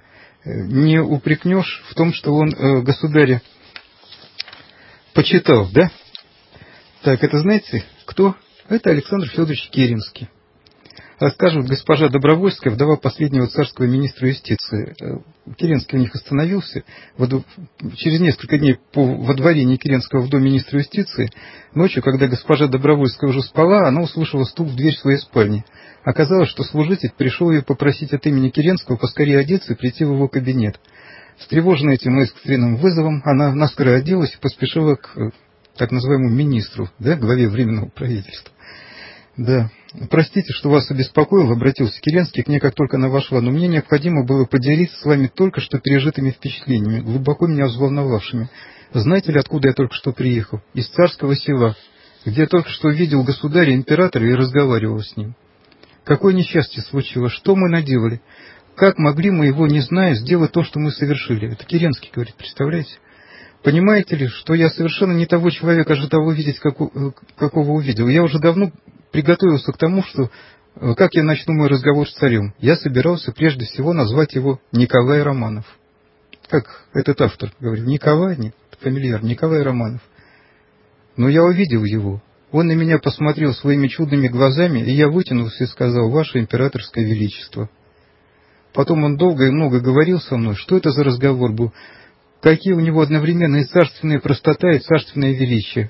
в том, что он государя почитал, да? Так, это знаете кто? Это Александр Федорович Керенский. Расскажет госпожа Добровольская, вдова последнего царского министра юстиции. Керенский у них остановился. Через несколько дней по водворении Керенского в дом министра юстиции, ночью, когда госпожа Добровольская уже спала, она услышала стук в дверь своей спальни. Оказалось, что служитель пришел ее попросить от имени Керенского поскорее одеться и прийти в его кабинет. Встревоженная этим экстренным вызовом, она наскоро оделась и поспешила к так называемому министру, главе Временного правительства. Да. Простите, что вас обеспокоил, обратился Керенский к ней, как только она вошла, но мне необходимо было поделиться с вами только что пережитыми впечатлениями, глубоко меня взволновавшими. Знаете ли, откуда я только что приехал? Из царского села, где я только что видел государя, императора и разговаривал с ним. Какое несчастье случилось, что мы наделали? Как могли мы его, не зная, сделать то, что мы совершили? Это Керенский говорит, представляете? Понимаете ли, что я совершенно не того человека ожидал увидеть, какого увидел? Я уже давно приготовился к тому, что, как я начну мой разговор с царем, я собирался прежде всего назвать его Николай Романов. Как этот автор говорит, Николай, нет, фамильяр, Николай Романов. Но я увидел его. Он на меня посмотрел своими чудными глазами, и я вытянулся и сказал: «Ваше императорское величество». Потом он долго и много говорил со мной. Что это за разговор был? Какие у него одновременно и царственная простота, и царственное величие.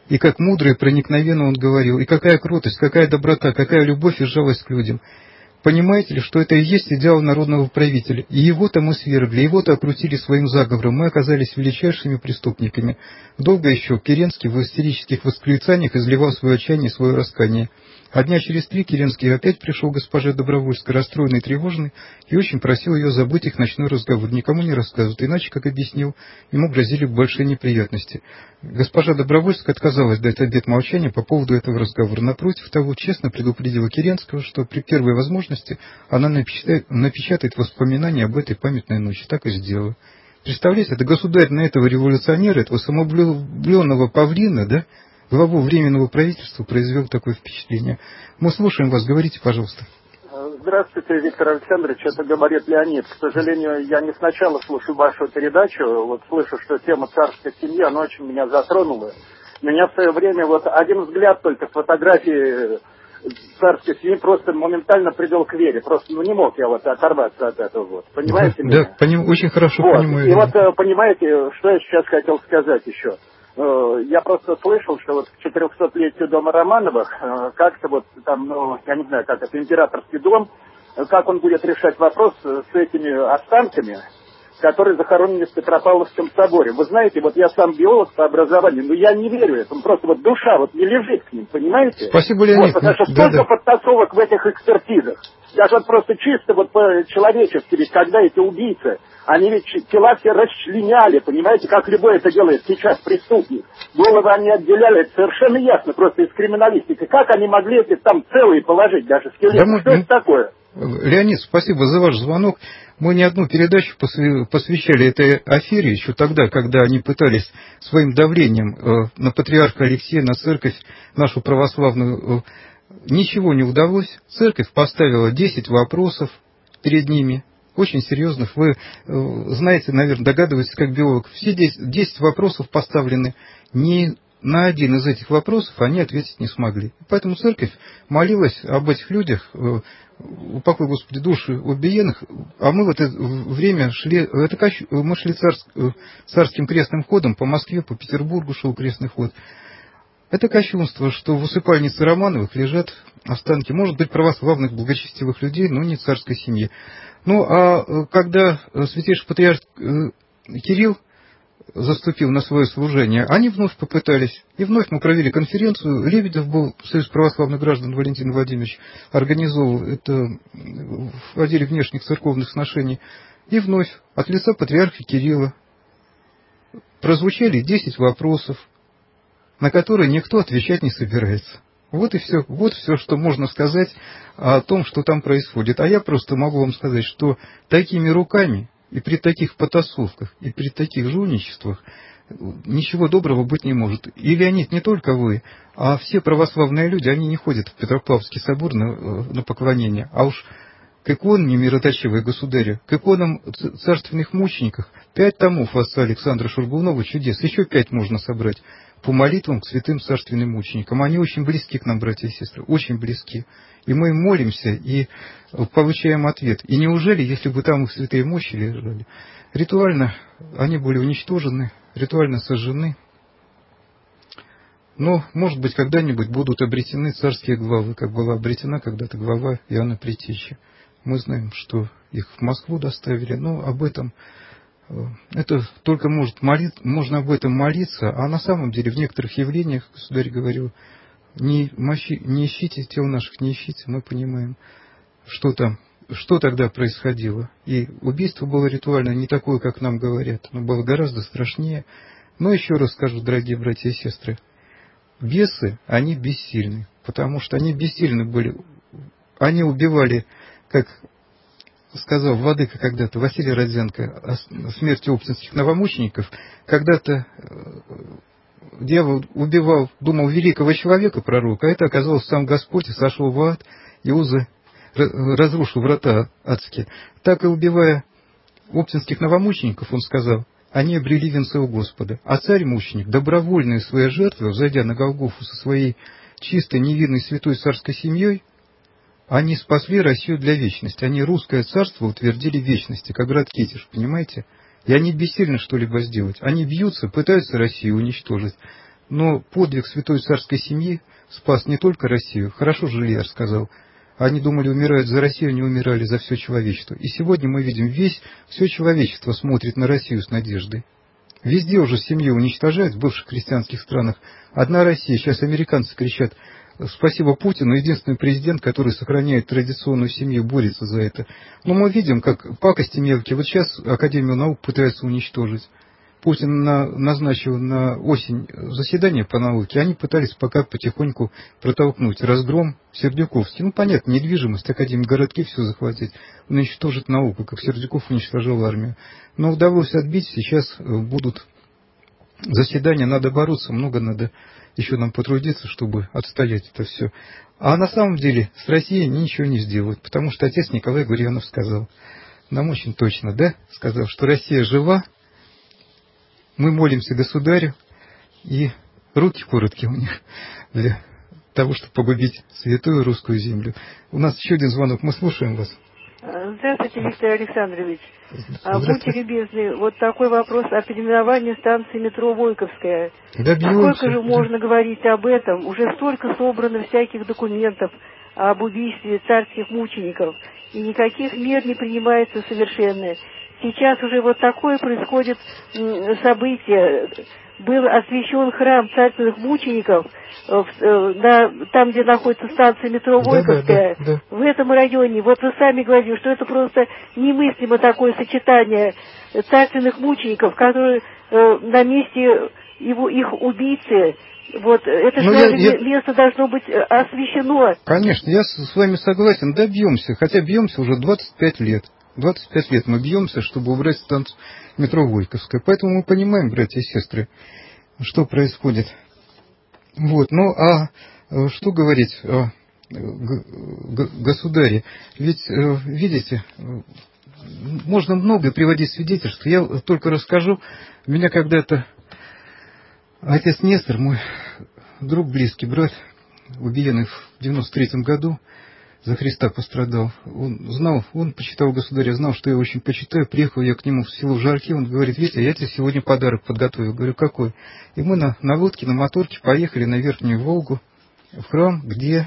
и как мудро и проникновенно он говорил, и какая кротость, какая доброта, какая любовь и жалость к людям. Понимаете ли, что это и есть идеал народного правителя? И его-то мы свергли, его-то окрутили своим заговором, мы оказались величайшими преступниками. Долго еще Керенский в истерических восклицаниях изливал свое отчаяние и свое раскаяние. А дня через 3 Керенский опять пришел к госпоже Добровольской, расстроенный и тревожный, и очень просил ее забыть их ночной разговор, никому не рассказывать, иначе, как объяснил, ему грозили большие неприятности. Госпожа Добровольская отказалась дать обет молчания по поводу этого разговора. Напротив того, честно предупредила Керенского, что при первой возможности она напечатает воспоминания об этой памятной ночи. Так и сделала. Представляете, это государь на этого революционера, этого самовлюбленного павлина, да, главу Временного правительства, произвел такое впечатление. Мы слушаем вас, говорите, пожалуйста. Здравствуйте, Виктор Александрович, это говорит Леонид. К сожалению, я не сначала слушаю вашу передачу, вот слышу, что тема царской семьи, она очень меня затронула. Меня в свое время вот один взгляд только фотографии царской семьи просто моментально привел к вере. Просто не мог я вот оторваться от этого. Вот. Понимаете меня? Да, очень хорошо вот. Понимаю. И вот понимаете, что я сейчас хотел сказать еще. Я просто слышал, что вот к 400-летию дома Романовых как-то вот там, я не знаю, как это, императорский дом, как он будет решать вопрос с этими останками, которые захоронены в Петропавловском соборе. Вы знаете, вот я сам биолог по образованию, но я не верю этому, просто вот душа вот не лежит к ним, понимаете? Спасибо, Леонид. Вот, потому что столько подтасовок в этих экспертизах. Даже вот просто чисто вот по-человечески, ведь когда эти убийцы, они ведь тела все расчленяли, понимаете, как любой это делает сейчас преступник. Головы они отделяли, это совершенно ясно, просто из криминалистики. Как они могли эти там целые положить, даже скелеты? Да, что это такое? Леонид, спасибо за ваш звонок. Мы не одну передачу посвящали этой афере еще тогда, когда они пытались своим давлением на патриарха Алексея, на церковь нашу православную. Ничего не удалось. Церковь поставила 10 вопросов перед ними, очень серьезных. Вы знаете, наверное, догадываетесь, как биолог. Все 10 вопросов поставлены. Ни на один из этих вопросов они ответить не смогли. Поэтому церковь молилась об этих людях, упокой, Господи, души убиенных, а мы в это время шли, мы шли царским крестным ходом по Москве, по Петербургу шел крестный ход. Это кощунство, что в усыпальнице Романовых лежат останки, может быть, православных, благочестивых людей, но не царской семьи. Ну, а когда святейший патриарх Кирилл заступил на свое служение, они вновь попытались. И вновь мы провели конференцию. Лебедев был, Союз православных граждан Валентин Владимирович, организовал это в отделе внешних церковных сношений. И вновь от лица патриарха Кирилла прозвучали 10 вопросов, на которые никто отвечать не собирается. Вот и все. Вот все, что можно сказать о том, что там происходит. А я просто могу вам сказать, что такими руками и при таких потасовках, и при таких жульничествах ничего доброго быть не может. И, Леонид, не только вы, а все православные люди, они не ходят в Петропавловский собор на поклонение, а уж к иконам мироточивой государя, к иконам царственных мучеников. 5 томов отца Александра Шургунова чудес, еще 5 можно собрать по молитвам к святым царственным мученикам. Они очень близки к нам, братья и сестры, очень близки. И мы им молимся и получаем ответ. И неужели, если бы там их святые мощи лежали, ритуально они были уничтожены, ритуально сожжены, но, может быть, когда-нибудь будут обретены царские главы, как была обретена когда-то глава Иоанна Предтечи. Мы знаем, что их в Москву доставили, но об этом, это только можно об этом молиться, а на самом деле в некоторых явлениях, государь говорил, не ищите тел наших, не ищите, мы понимаем, что тогда происходило. И убийство было ритуально не такое, как нам говорят, но было гораздо страшнее. Но еще раз скажу, дорогие братья и сестры, бесы, они бессильны, потому что они бессильны были. Они убивали, как сказал владыка когда-то Василий Родзянко о смерти оптинских новомучеников, когда-то дьявол убивал, думал, великого человека, пророка, а это оказалось сам Господь, и сошел в ад, и узы разрушил врата адские. Так и убивая оптинских новомучеников, он сказал, они обрели венцы у Господа. А царь-мученик, добровольную своей жертвой, взойдя на Голгофу со своей чистой, невинной, святой царской семьей, они спасли Россию для вечности. Они русское царство утвердили в вечности, как град Китеж, понимаете? И они бессильны что-либо сделать. Они бьются, пытаются Россию уничтожить. Но подвиг святой царской семьи спас не только Россию. Хорошо Жильяр сказал. Они думали, умирают за Россию, они умирали за все человечество. И сегодня мы видим, все человечество смотрит на Россию с надеждой. Везде уже семью уничтожают в бывших христианских странах. Одна Россия. Сейчас американцы кричат: спасибо Путину, единственный президент, который сохраняет традиционную семью, борется за это. Но мы видим, как пакости мелкие. Вот сейчас Академию наук пытаются уничтожить. Путин назначил на осень заседание по науке, они пытались пока потихоньку протолкнуть разгром Сердюковский. Ну, понятно, недвижимость, академгородки, все захватить, уничтожить науку, как Сердюков уничтожал армию. Но удалось отбить, сейчас будут заседания, надо бороться, много надо еще нам потрудиться, чтобы отстоять это все. А на самом деле с Россией ничего не сделают, потому что отец Николай Гурьянов сказал, нам очень точно, да, сказал, что Россия жива. Мы молимся государю, и руки короткие у них для того, чтобы погубить святую русскую землю. У нас еще один звонок, мы слушаем вас. Здравствуйте, Виктор Александрович. Будьте любезны, вот такой вопрос о переименовании станции метро Войковская. Сколько же можно говорить об этом? Уже столько собрано всяких документов об убийстве царских мучеников, и никаких мер не принимается совершенно. Сейчас уже вот такое происходит событие. Был освящен храм царственных мучеников там, где находится станция метро Войковская, да. В этом районе. Вот вы сами говорили, что это просто немыслимо такое сочетание царственных мучеников, которые на месте их убийцы. Вот это место должно быть освящено. Конечно, я с вами согласен, добьемся, хотя бьемся уже 25 лет. 25 лет мы бьемся, чтобы убрать станцию метро Войковская. Поэтому мы понимаем, братья и сестры, что происходит. Вот. Ну, а что говорить о государе? Ведь, видите, можно много приводить свидетельств. Я только расскажу. Меня когда-то отец Нестор, мой друг, близкий брат, убиенный в 93-м году, за Христа пострадал. Он почитал государя, знал, что я очень почитаю. Приехал я к нему в село Жарки, он говорит: Витя, я тебе сегодня подарок подготовил. Говорю: какой? И мы на лодке, на моторке поехали на Верхнюю Волгу, в храм, где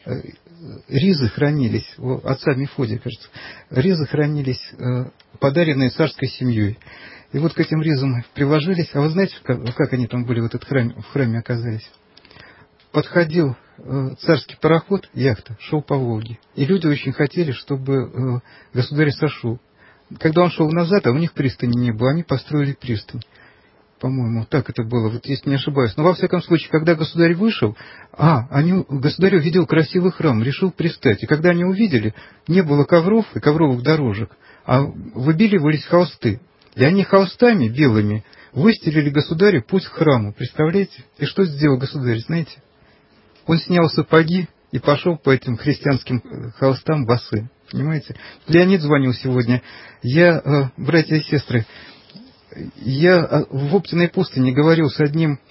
ризы хранились, у отца Мефодия, кажется, ризы хранились, подаренные царской семьей. И вот к этим ризам приложились. А вы знаете, как они там были в храме оказались? Подходил царский пароход, яхта, шел по Волге. И люди очень хотели, чтобы государь сошел. Когда он шел назад, а у них пристани не было, они построили пристань. По-моему, так это было, вот если не ошибаюсь. Но во всяком случае, когда государь вышел, государь увидел красивый храм, решил пристать. И когда они увидели, не было ковров и ковровых дорожек, а выбеливались холсты. И они холстами белыми выстелили государю путь к храму. Представляете? И что сделал государь, знаете? Он снял сапоги и пошел по этим христианским холстам босым. Понимаете? Леонид звонил сегодня. Братья и сестры, я в Оптиной пустыне говорил с одним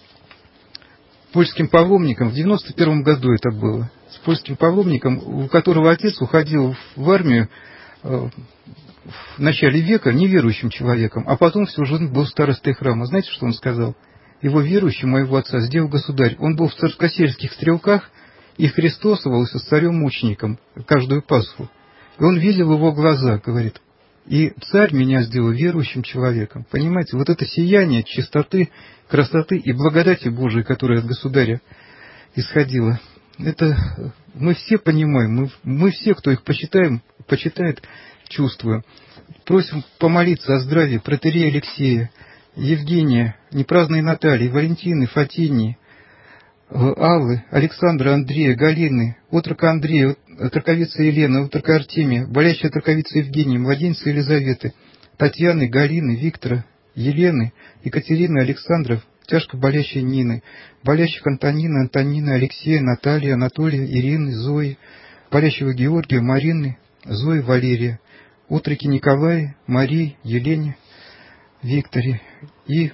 польским паломником. В 91 году это было. С польским паломником, у которого отец уходил в армию в начале века неверующим человеком, а потом всю жизнь был старостой храма. Знаете, что он сказал? Его верующим, моего отца, сделал государь. Он был в царскосельских стрелках и христосовался с царем-мучеником каждую Пасху. И он видел его глаза, говорит: и царь меня сделал верующим человеком. Понимаете, вот это сияние чистоты, красоты и благодати Божией, которая от государя исходила, это мы все понимаем, мы все, кто их почитает, чувствуем. Просим помолиться о здравии протоиерея Алексея, Евгения, непраздной Натальи, Валентины, Фатинии, Аллы, Александра, Андрея, Галины, отрока Андрея, отроковица Елены, отрока Артемия, болящая отроковица Евгения, младенца Елизаветы, Татьяны, Галины, Виктора, Елены, Екатерины, Александров, тяжко болящей Нины, болящих Антонины, Алексея, Натальи, Анатолия, Ирины, Зои, болящего Георгия, Марины, Зои, Валерия, отроки Николая, Марии, Елене, Викторе, и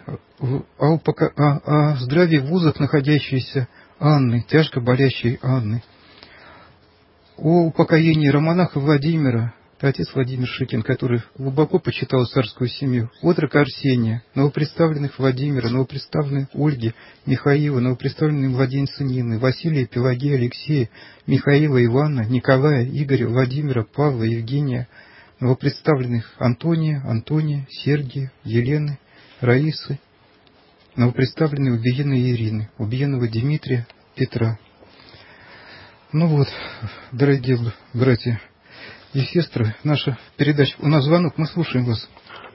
о здравии в вузах находящейся Анны, тяжко болящей Анны, о упокоении романаха Владимира, Это отец Владимир Шикин, который глубоко почитал царскую семью. Отрока Арсения, новопредставленных Владимира, новопредставленных Ольги, Михаила, новопредставленные младенцы Нины, Василия, Пелагея, Алексея, Михаила, Ивана, Николая, Игоря, Владимира, Павла, Евгения, новопредставленных Антония, Сергия, Елены, Раисы, новопредставленные Убиены и Ирины, убиенного Дмитрия, Петра. Ну вот, дорогие братья и сестры, наша передача. У нас звонок, мы слушаем вас.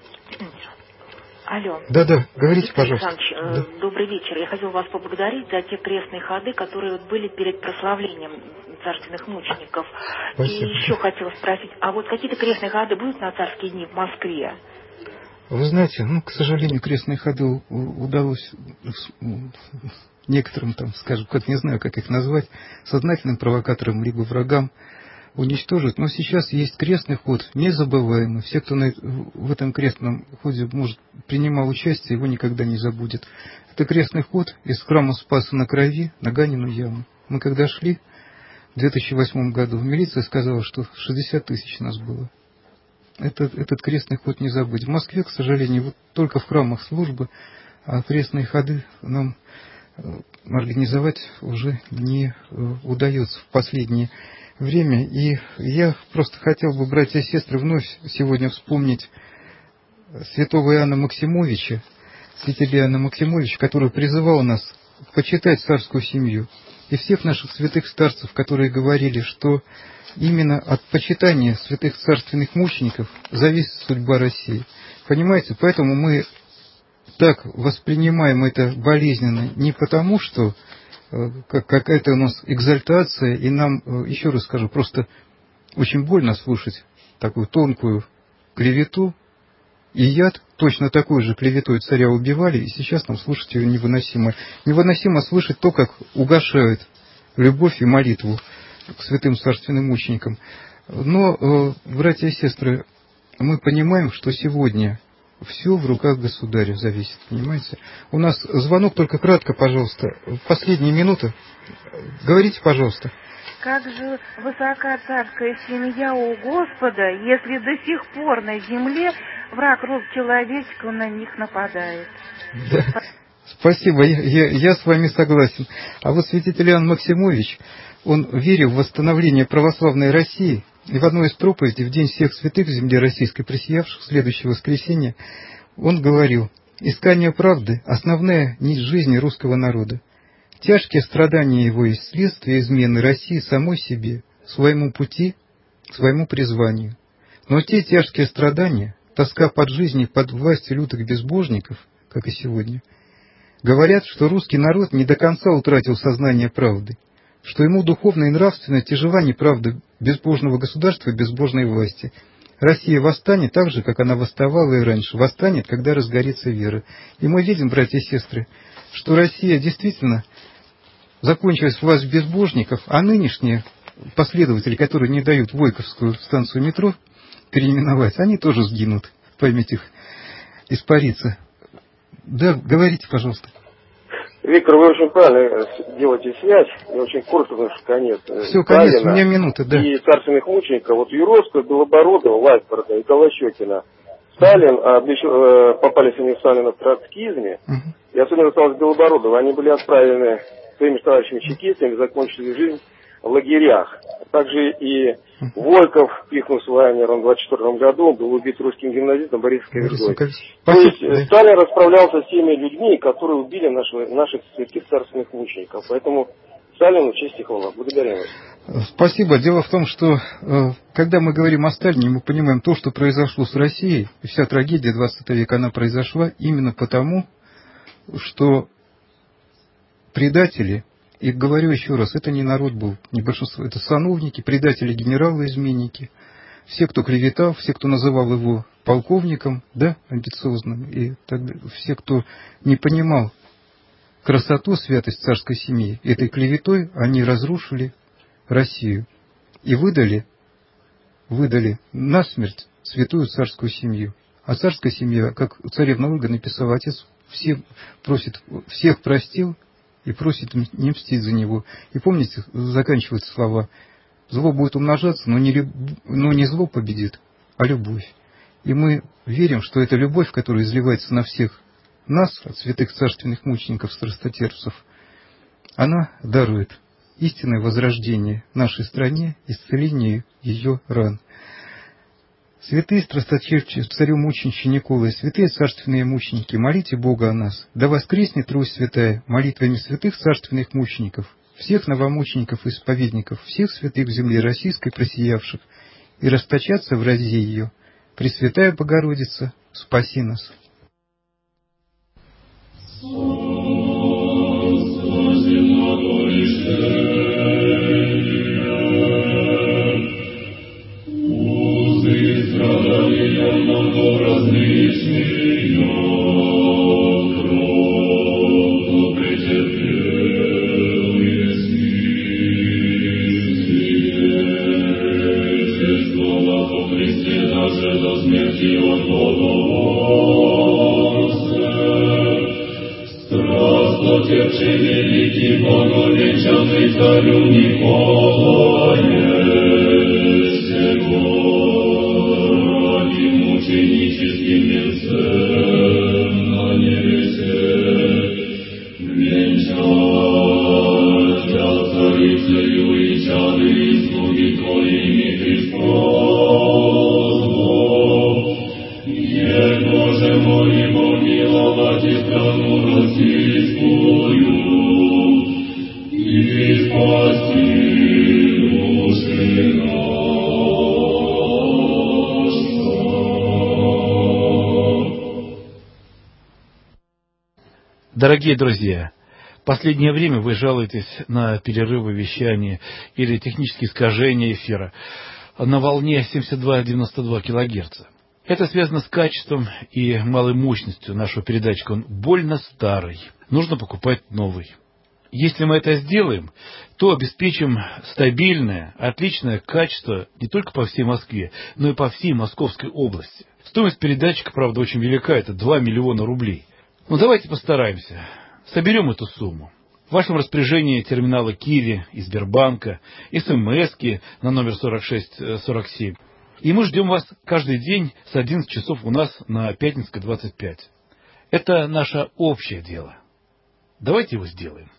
Алло. Да, говорите, Виктор пожалуйста. Александрович, да. Добрый вечер. Я хотела вас поблагодарить за те крестные ходы, которые были перед прославлением царственных мучеников. Спасибо. И еще хотела спросить, а вот какие-то крестные ходы будут на царские дни в Москве? Вы знаете, к сожалению, крестные ходы удалось некоторым, скажем, не знаю, как их назвать, сознательным провокаторам либо врагам уничтожить. Но сейчас есть крестный ход, незабываемый. Все, кто в этом крестном ходе принимал участие, его никогда не забудет. Это крестный ход из храма Спаса на Крови на Ганину яму. Мы когда шли в 2008 году, милиция сказала, что 60 тысяч нас было. Этот крестный ход не забыть. В Москве, к сожалению, только в храмах службы, а крестные ходы нам организовать уже не удается в последнее время. И я просто хотел бы, братья и сестры, вновь сегодня вспомнить святого Иоанна Максимовича, святителя Иоанна Максимовича, который призывал нас почитать царскую семью, и всех наших святых старцев, которые говорили, что именно от почитания святых царственных мучеников зависит судьба России. Понимаете? Поэтому мы так воспринимаем это болезненно не потому, что какая-то у нас экзальтация, и нам, еще раз скажу, просто очень больно слушать такую тонкую клевету, и яд точно такой же клеветой царя убивали, и сейчас нам слушать ее невыносимо. Невыносимо слышать то, как угошают любовь и молитву к святым царственным мученикам. Но, братья и сестры, мы понимаем, что сегодня все в руках государя зависит, понимаете? У нас звонок, только кратко, пожалуйста. Последние минуты. Говорите, пожалуйста. Как же высока царская семья у Господа, если до сих пор на земле враг род человеческого на них нападает. Да. Спасибо, я с вами согласен. А вот святитель Иоанн Максимович, он верил в восстановление православной России, и в одной из проповедей в День всех святых в земле российской присиявших, следующее воскресенье, он говорил: «Искание правды – основная нить жизни русского народа. Тяжкие страдания его есть следствие измены России самой себе, своему пути, своему призванию. Но те тяжкие страдания, тоска под жизнью, под властью лютых безбожников, как и сегодня, говорят, что русский народ не до конца утратил сознание правды, что ему духовно и нравственно тяжела неправда безбожного государства и безбожной власти. Россия восстанет так же, как она восставала и раньше, восстанет, когда разгорится вера». И мы видим, братья и сестры, что Россия действительно закончилась власть безбожников, а нынешние последователи, которые не дают Войковскую станцию метро переименовать, они тоже сгинут, память их испарится. Да, говорите, пожалуйста. Виктор, вы очень правильно делаете связь, и очень коротко, потому что конец. Все, конец, у меня минута, да. И царственных мучеников, вот Юровского, Белобородова, Лайфорда и Голощекина. Сталин, попались они в Сталина в троцкизме, и особенно осталось Белобородова, они были отправлены своими товарищами-чекистами, закончили жизнь в лагерях. Также и Волков, пихнув лайнером в 1924 году, был убит русским гимназистом Борисом Каверзой. То есть Сталин расправлялся с теми людьми, которые убили наших святых царственных мучеников. Поэтому Сталину честь и хвала. Благодарю вас. Спасибо. Дело в том, что когда мы говорим о Сталине, мы понимаем то, что произошло с Россией, и вся трагедия 20 века, она произошла именно потому, что предатели, и говорю еще раз, это не народ был, не большинство, это сановники, предатели, генералы, изменники, все, кто клеветал, все, кто называл его полковником, да, амбициозным, и так далее, все, кто не понимал красоту, святость царской семьи, этой клеветой они разрушили Россию и выдали насмерть святую царскую семью. А царская семья, как царевна Ольга написала, отец всех простил и просит не мстить за него. И помните, заканчиваются слова: Зло будет умножаться, но не зло победит, а любовь. И мы верим, что эта любовь, которая изливается на всех нас, от святых царственных мучеников, страстотерпцев, она дарует истинное возрождение нашей стране, исцеление ее ран. Святые страстотерпцы, царю-мученичи Николай, святые царственные мученики, молите Бога о нас. Да воскреснет Русь святая молитвами святых царственных мучеников, всех новомучеников и исповедников, всех святых в земле российской просиявших, и расточаться в разе ее. Пресвятая Богородица, спаси нас. Страстотерпче великий, боговенчанный царю Николае, сего ради мученическим венцем на небесе венчать я царицею и чады и слуги твоими Христос. Его же моли помиловать и страну российскую, и спаси души наши. Дорогие друзья, в последнее время вы жалуетесь на перерывы вещания или технические искажения эфира на волне 72-92 кГц. Это связано с качеством и малой мощностью нашего передатчика. Он больно старый. Нужно покупать новый. Если мы это сделаем, то обеспечим стабильное, отличное качество не только по всей Москве, но и по всей Московской области. Стоимость передатчика, правда, очень велика. Это 2 миллиона рублей. Но давайте постараемся. Соберем эту сумму. В вашем распоряжении терминалы Киви и Сбербанка, СМСки на номер 4647. И мы ждем вас каждый день с 11 часов у нас на Пятницкой, 25. Это наше общее дело. Давайте его сделаем.